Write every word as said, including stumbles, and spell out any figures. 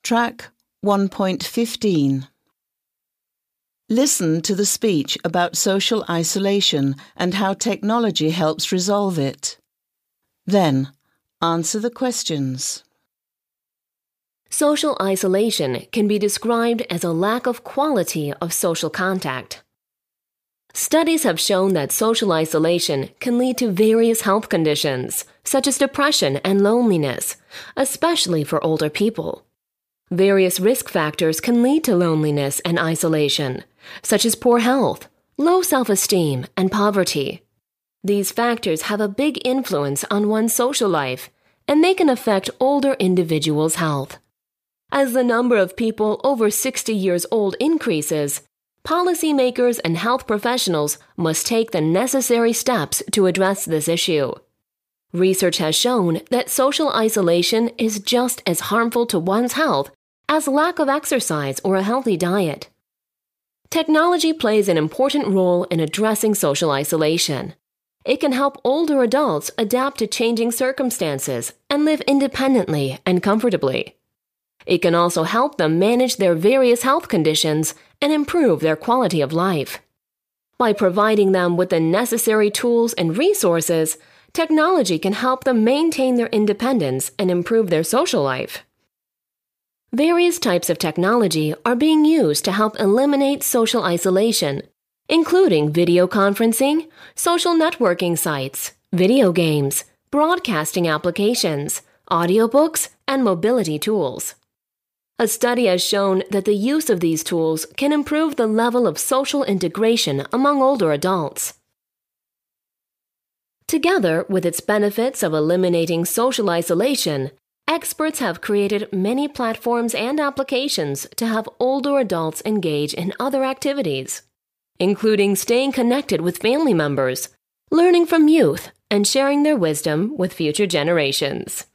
Track one point fifteen. Listen to the speech about social isolation and how technology helps resolve it. Then, answer the questions. Social isolation can be described as a lack of quality of social contact. Studies have shown that social isolation can lead to various health conditions, such as depression and loneliness, especially for older people. Various risk factors can lead to loneliness and isolation, such as poor health, low self-esteem, and poverty. These factors have a big influence on one's social life, and they can affect older individuals' health. As the number of people over sixty years old increases, policymakers and health professionals must take the necessary steps to address this issue. Research has shown that social isolation is just as harmful to one's health as lack of exercise or a healthy diet. Technology plays an important role in addressing social isolation. It can help older adults adapt to changing circumstances and live independently and comfortably. It can also help them manage their various health conditions and improve their quality of life. By providing them with the necessary tools and resources, technology can help them maintain their independence and improve their social life. Various types of technology are being used to help eliminate social isolation, including video conferencing, social networking sites, video games, broadcasting applications, audiobooks, and mobility tools. A study has shown that the use of these tools can improve the level of social integration among older adults. Together with its benefits of eliminating social isolation, experts have created many platforms and applications to have older adults engage in other activities, including staying connected with family members, learning from youth, and sharing their wisdom with future generations.